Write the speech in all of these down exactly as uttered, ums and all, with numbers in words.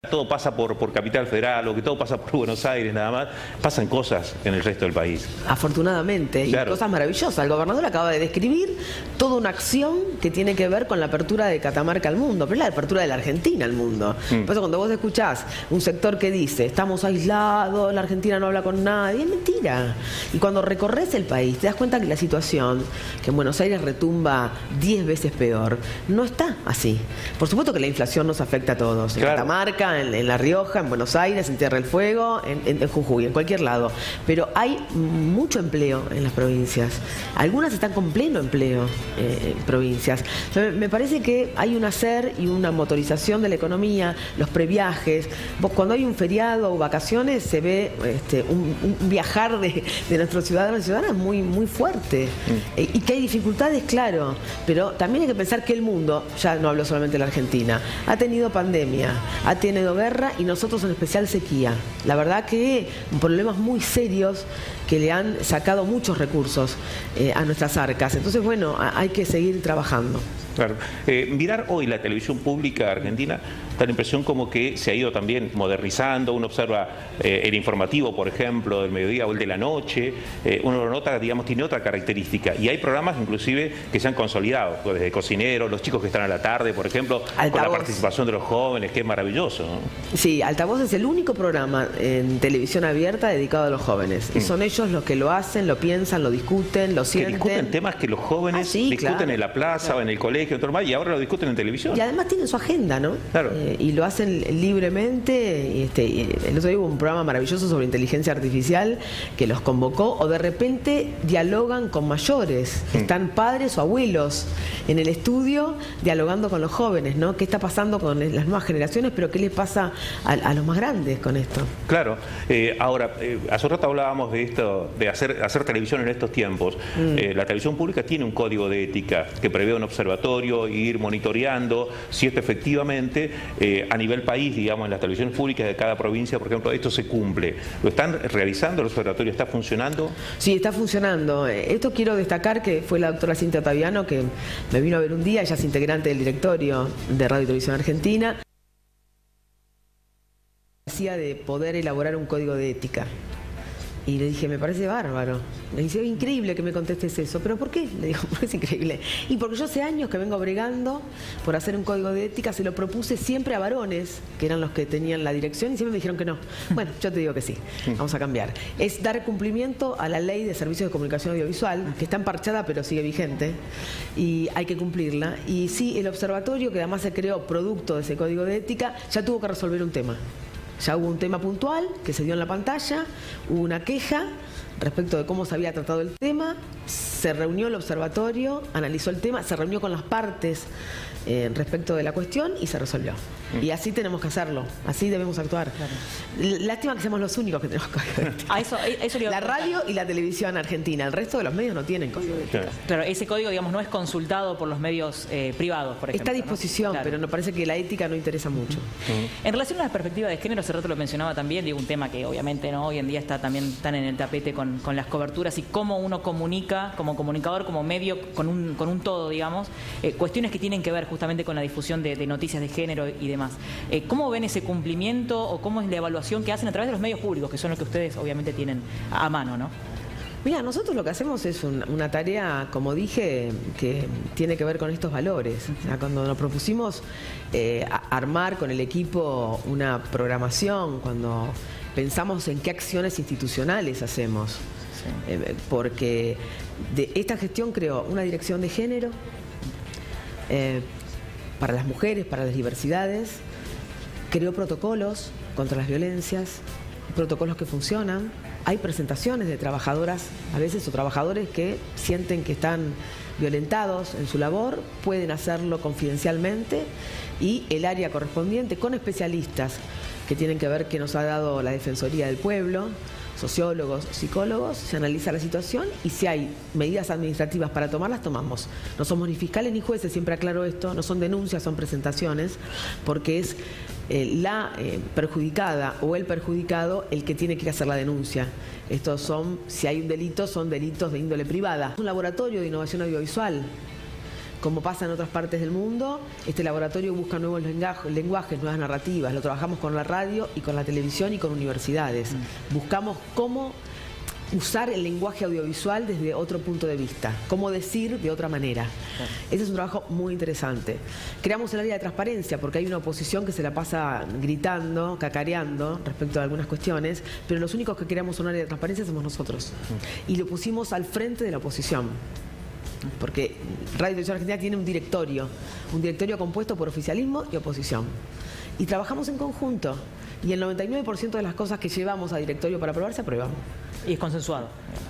todo pasa por, por Capital Federal o que todo pasa por Buenos Aires nada más, pasan cosas en el resto del país. Afortunadamente, claro. Y cosas maravillosas. El gobernador acaba de describir toda una acción que tiene que ver con la apertura de Catamarca al mundo, pero es la apertura de la Argentina al mundo. Mm. Por eso cuando vos escuchás un sector que dice, estamos aislados, la Argentina no habla con nadie, es mentira. Y cuando recorres el país, te das cuenta que la situación, que en Buenos Aires retumba diez veces peor, no está así. Por supuesto que la inflación nos afecta a todos. En claro. Catamarca, En, en La Rioja, en Buenos Aires, en Tierra del Fuego, en, en, en Jujuy, en cualquier lado. Pero hay mucho empleo en las provincias. Algunas están con pleno empleo eh, en provincias. O sea, me parece que hay un hacer y una motorización de la economía, los previajes. Cuando hay un feriado o vacaciones se ve este, un, un viajar de, de nuestros ciudadanos y ciudadanas muy, muy fuerte. Mm. Eh, y que hay dificultades, claro. Pero también hay que pensar que el mundo, ya no hablo solamente de la Argentina, ha tenido pandemia, ha tenido guerra y nosotros en especial sequía. La verdad que problemas muy serios que le han sacado muchos recursos eh, a nuestras arcas. Entonces, bueno, hay que seguir trabajando. Claro. Eh, mirar hoy la televisión pública argentina da la impresión como que se ha ido también modernizando. Uno observa eh, el informativo, por ejemplo, del mediodía o el de la noche. Eh, uno lo nota, digamos, tiene otra característica. Y hay programas inclusive que se han consolidado, pues, desde cocineros, los chicos que están a la tarde, por ejemplo, Altavoz. Con la participación de los jóvenes, que es maravilloso, ¿no? Sí, Altavoz es el único programa en televisión abierta dedicado a los jóvenes. Mm. Y son ellos los que lo hacen, lo piensan, lo discuten, lo sienten. Que discuten temas que los jóvenes ah, sí, discuten claro. en la plaza claro. o en el colegio. Y ahora lo discuten en televisión. Y además tienen su agenda, ¿no? Claro. Eh, y lo hacen libremente. Y este, y el otro día hubo un programa maravilloso sobre inteligencia artificial que los convocó, o de repente dialogan con mayores. Mm. Están padres o abuelos en el estudio dialogando con los jóvenes, ¿no? ¿Qué está pasando con las nuevas generaciones, pero qué les pasa a, a los más grandes con esto? Claro. Eh, ahora, eh, hace rato hablábamos de esto, de hacer, hacer televisión en estos tiempos. Mm. Eh, la televisión pública tiene un código de ética que prevé un observatorio y ir monitoreando si esto efectivamente eh, a nivel país, digamos, en las televisiones públicas de cada provincia, por ejemplo, esto se cumple. ¿Lo están realizando? ¿El observatorio está funcionando? Sí, está funcionando. Esto quiero destacar que fue la doctora Cintia Ottaviano que me vino a ver un día, ella es integrante del directorio de Radio y Televisión Argentina, decía de poder elaborar un código de ética. Y le dije, me parece bárbaro. Le dije, es increíble que me contestes eso. ¿Pero por qué? Le digo, es increíble. Y porque yo hace años que vengo bregando por hacer un código de ética, se lo propuse siempre a varones, que eran los que tenían la dirección, y siempre me dijeron que no. Bueno, yo te digo que sí, vamos a cambiar. Es dar cumplimiento a la ley de servicios de comunicación audiovisual, que está emparchada pero sigue vigente, y hay que cumplirla. Y sí, el observatorio, que además se creó producto de ese código de ética, ya tuvo que resolver un tema. Ya hubo un tema puntual que se dio en la pantalla, hubo una queja respecto de cómo se había tratado el tema, se reunió el observatorio, analizó el tema, se reunió con las partes eh, respecto de la cuestión y se resolvió. Mm. Y así tenemos que hacerlo, así debemos actuar. Claro. Lástima que seamos los únicos que tenemos código de ética. Ah, eso, eso la radio y la televisión argentina, el resto de los medios no tienen código de ética. Claro, claro, ese código, digamos, no es consultado por los medios eh, privados, por ejemplo. Está a disposición, ¿no? Claro. Pero nos parece que la ética no interesa mucho. Mm. En relación a la perspectiva de género, hace rato lo mencionaba también, digo, un tema que obviamente no hoy en día está también tan en el tapete con, con las coberturas y cómo uno comunica, como comunicador, como medio, con un, con un todo, digamos, eh, cuestiones que tienen que ver justamente con la difusión de, de noticias de género y demás. Eh, ¿Cómo ven ese cumplimiento o cómo es la evaluación que hacen a través de los medios públicos, que son los que ustedes obviamente tienen a mano, ¿no? Mira, nosotros lo que hacemos es un, una tarea, como dije, que tiene que ver con estos valores. O sea, cuando nos propusimos eh, armar con el equipo una programación, cuando pensamos en qué acciones institucionales hacemos, sí. eh, porque de esta gestión creó una dirección de género eh, para las mujeres, para las diversidades, creó protocolos contra las violencias, protocolos que funcionan. Hay presentaciones de trabajadoras, a veces, o trabajadores que sienten que están violentados en su labor, pueden hacerlo confidencialmente y el área correspondiente, con especialistas que tienen que ver, que nos ha dado la Defensoría del Pueblo, sociólogos, psicólogos, se analiza la situación y si hay medidas administrativas para tomarlas, tomamos. No somos ni fiscales ni jueces, siempre aclaro esto, no son denuncias, son presentaciones, porque es eh, la eh, perjudicada o el perjudicado el que tiene que hacer la denuncia. Estos son, si hay un delito, son delitos de índole privada. Un laboratorio de innovación audiovisual como pasa en otras partes del mundo, este laboratorio busca nuevos lenguajes, nuevas narrativas. Lo trabajamos con la radio y con la televisión y con universidades. Mm. Buscamos cómo usar el lenguaje audiovisual desde otro punto de vista, cómo decir de otra manera. Claro. Ese es un trabajo muy interesante. Creamos el área de transparencia porque hay una oposición que se la pasa gritando, cacareando respecto a algunas cuestiones, pero los únicos que creamos un área de transparencia somos nosotros. Y lo pusimos al frente de la oposición. Porque Radio y Televisión Argentina tiene un directorio, un directorio compuesto por oficialismo y oposición. Y trabajamos en conjunto. Y el noventa y nueve por ciento de las cosas que llevamos a directorio para aprobar se aprueban. Y es consensuado.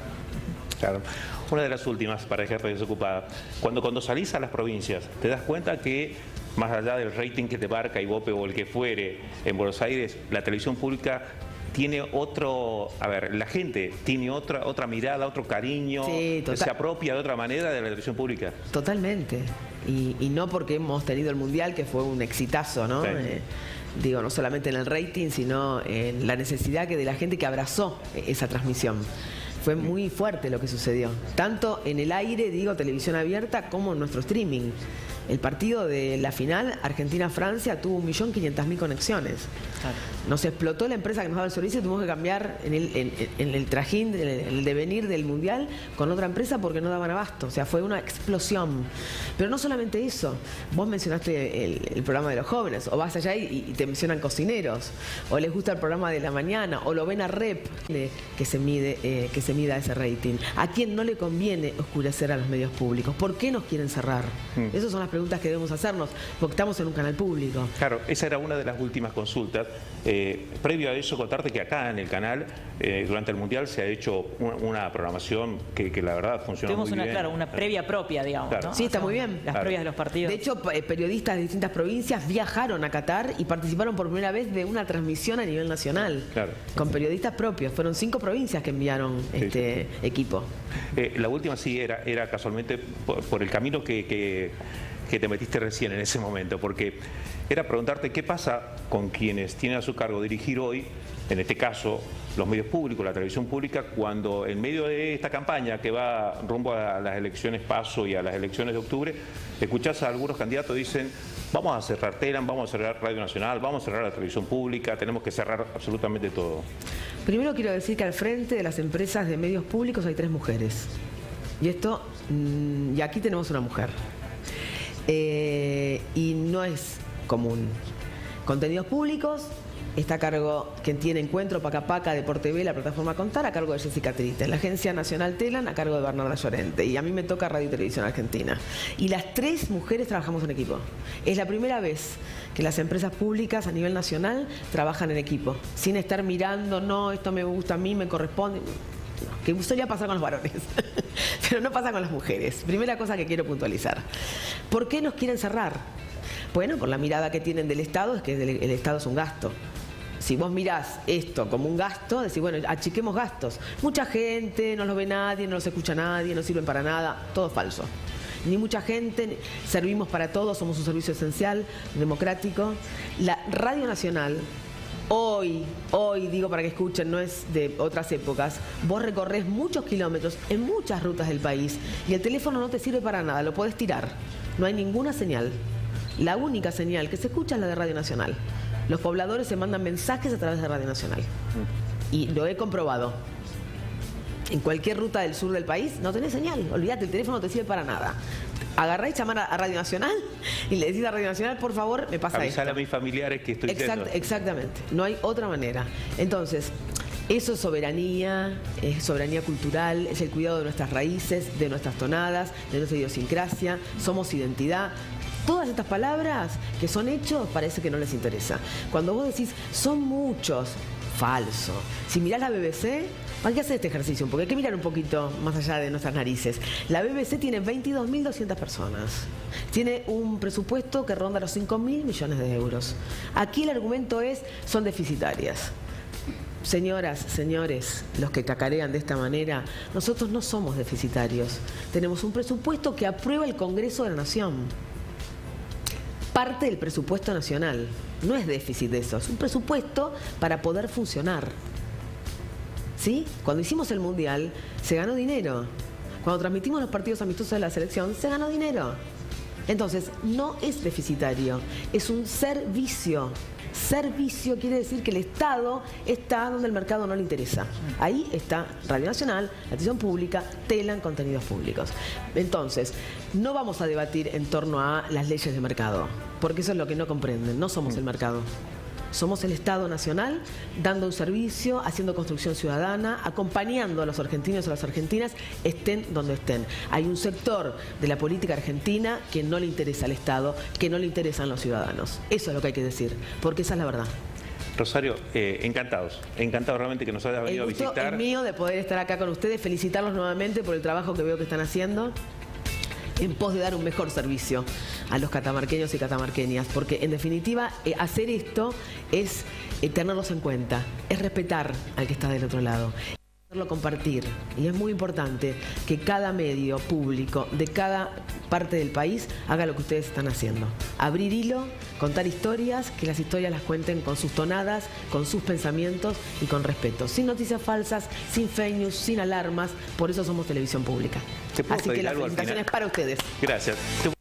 Claro. Una de las últimas, para dejarte desocupada. Cuando, cuando salís a las provincias, te das cuenta que, más allá del rating que te marca Ibope o el que fuere en Buenos Aires, la televisión pública tiene otro, a ver, la gente tiene otra otra mirada, otro cariño, sí, se apropia de otra manera de la televisión pública. Totalmente. Y, y no porque hemos tenido el Mundial, que fue un exitazo, ¿no? Sí. Eh, digo, no solamente en el rating, sino en la necesidad que de la gente que abrazó esa transmisión. Fue muy fuerte lo que sucedió, tanto en el aire, digo, televisión abierta, como en nuestro streaming. El partido de la final, Argentina-Francia, tuvo un millón quinientas mil conexiones. Claro. Nos explotó la empresa que nos daba el servicio y tuvimos que cambiar en el, en, en el trajín, en el, en el devenir del Mundial con otra empresa porque no daban abasto. O sea, fue una explosión. Pero no solamente eso. Vos mencionaste el, el programa de los jóvenes, o vas allá y, y te mencionan cocineros, o les gusta el programa de la mañana, o lo ven a Rep, que se mide, eh, que se mida ese rating. ¿A quién no le conviene oscurecer a los medios públicos? ¿Por qué nos quieren cerrar? Mm. Esas son las preguntas que debemos hacernos, porque estamos en un canal público. Claro, esa era una de las últimas consultas. Eh, previo a eso, contarte que acá en el canal, eh, durante el Mundial, se ha hecho una, una programación que, que la verdad funciona Tuvimos muy una, bien. Claro, una previa propia, digamos. Claro. ¿no? Sí, está muy bien. Las claro. previas de los partidos. De hecho, periodistas de distintas provincias viajaron a Qatar y participaron por primera vez de una transmisión a nivel nacional. Claro. Con periodistas propios. Fueron cinco provincias que enviaron sí, este sí. equipo. Eh, la última sí era, era casualmente por, por el camino que... que que te metiste recién en ese momento, porque era preguntarte qué pasa con quienes tienen a su cargo dirigir hoy, en este caso, los medios públicos, la televisión pública, cuando en medio de esta campaña que va rumbo a las elecciones PASO y a las elecciones de octubre, escuchás a algunos candidatos dicen, vamos a cerrar Telam, vamos a cerrar Radio Nacional, vamos a cerrar la televisión pública, tenemos que cerrar absolutamente todo. Primero quiero decir que al frente de las empresas de medios públicos hay tres mujeres. Y esto, y aquí tenemos una mujer. Eh, y no es común. Contenidos públicos está a cargo quien tiene Encuentro, Paca Paca, Deporte B, la plataforma Contar, a cargo de Jessica Triste. La agencia nacional Telam a cargo de Bernarda Llorente. Y a mí me toca Radio y Televisión Argentina. Y las tres mujeres trabajamos en equipo. Es la primera vez que las empresas públicas a nivel nacional trabajan en equipo, sin estar mirando, no, esto me gusta a mí, me corresponde. Que solía pasar con los varones, pero no pasa con las mujeres. Primera cosa que quiero puntualizar. ¿Por qué nos quieren cerrar? Bueno, por la mirada que tienen del Estado, es que el Estado es un gasto. Si vos mirás esto como un gasto, decís, bueno, achiquemos gastos. Mucha gente, no los ve nadie, no los escucha nadie, no sirven para nada, todo falso. Ni mucha gente, servimos para todos, somos un servicio esencial, democrático. La Radio Nacional... Hoy, hoy, digo para que escuchen, no es de otras épocas, vos recorres muchos kilómetros en muchas rutas del país y el teléfono no te sirve para nada, lo podés tirar. No hay ninguna señal. La única señal que se escucha es la de Radio Nacional. Los pobladores se mandan mensajes a través de Radio Nacional. Y lo he comprobado. En cualquier ruta del sur del país no tenés señal. Olvídate, el teléfono no te sirve para nada. Agarrá y llamar a Radio Nacional y le decís a Radio Nacional, por favor, me pasa Avisar esto. a mis familiares que estoy Exact, yendo. Exactamente, no hay otra manera. Entonces, eso es soberanía, es soberanía cultural, es el cuidado de nuestras raíces, de nuestras tonadas, de nuestra idiosincrasia, somos identidad. Todas estas palabras que son hechos parece que no les interesa. Cuando vos decís, son muchos, falso. Si mirás la B B C... Hay que hacer este ejercicio, porque hay que mirar un poquito más allá de nuestras narices. La B B C tiene veintidós mil doscientas personas. Tiene un presupuesto que ronda los cinco mil millones de euros. Aquí el argumento es, son deficitarias. Señoras, señores, los que cacarean de esta manera, nosotros no somos deficitarios. Tenemos un presupuesto que aprueba el Congreso de la Nación. Parte del presupuesto nacional. No es déficit de eso, es un presupuesto para poder funcionar. ¿Sí? Cuando hicimos el Mundial, se ganó dinero. Cuando transmitimos los partidos amistosos de la selección, se ganó dinero. Entonces, no es deficitario, es un servicio. Servicio quiere decir que el Estado está donde el mercado no le interesa. Ahí está Radio Nacional, la televisión pública, Telam, contenidos públicos. Entonces, no vamos a debatir en torno a las leyes de mercado, porque eso es lo que no comprenden. No somos el mercado. Somos el Estado Nacional dando un servicio, haciendo construcción ciudadana, acompañando a los argentinos y a las argentinas, estén donde estén. Hay un sector de la política argentina que no le interesa al Estado, que no le interesan los ciudadanos. Eso es lo que hay que decir, porque esa es la verdad. Rosario, eh, encantados, encantados realmente que nos hayas venido a visitar. El gusto es mío de poder estar acá con ustedes, felicitarlos nuevamente por el trabajo que veo que están haciendo, en pos de dar un mejor servicio a los catamarqueños y catamarqueñas, porque en definitiva eh, hacer esto es eh, tenerlos en cuenta, es respetar al que está del otro lado, es hacerlo compartir, y es muy importante que cada medio público de cada parte del país haga lo que ustedes están haciendo, abrir hilo, contar historias, que las historias las cuenten con sus tonadas, con sus pensamientos y con respeto, sin noticias falsas, sin fake news, sin alarmas. Por eso somos televisión pública. Así que la felicitación es para ustedes. Gracias.